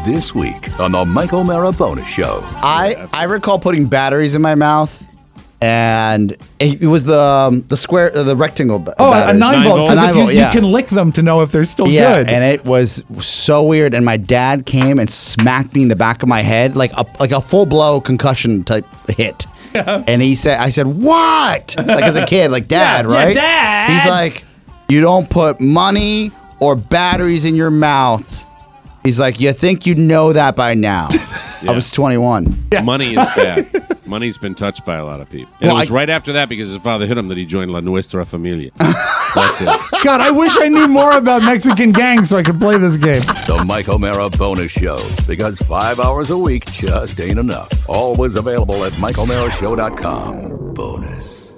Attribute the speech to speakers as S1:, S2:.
S1: This week on the Mike O'Mara Bonus Show.
S2: I recall putting batteries in my mouth, and it was the square, the rectangle.
S3: A 9 volt.
S2: A 9 volt,
S3: you can lick them to know if they're still
S2: yeah,
S3: good.
S2: and it was so weird. And my dad came and smacked me in the back of my head, like a full blow concussion type hit. Yeah. And I said, what? Like as a kid, like Dad, right?
S3: Dad.
S2: He's like, you don't put money or batteries in your mouth. He's like, you think you know that by now. I was 21.
S4: Yeah. Money is bad. Money's been touched by a lot of people. And it was right after that, because his father hit him, that he joined La Nuestra Familia. That's it.
S3: God, I wish I knew more about Mexican gangs so I could play this game.
S1: The Mike O'Mara Bonus Show, because 5 hours a week just ain't enough. Always available at MikeO'MaraShow.com. Bonus.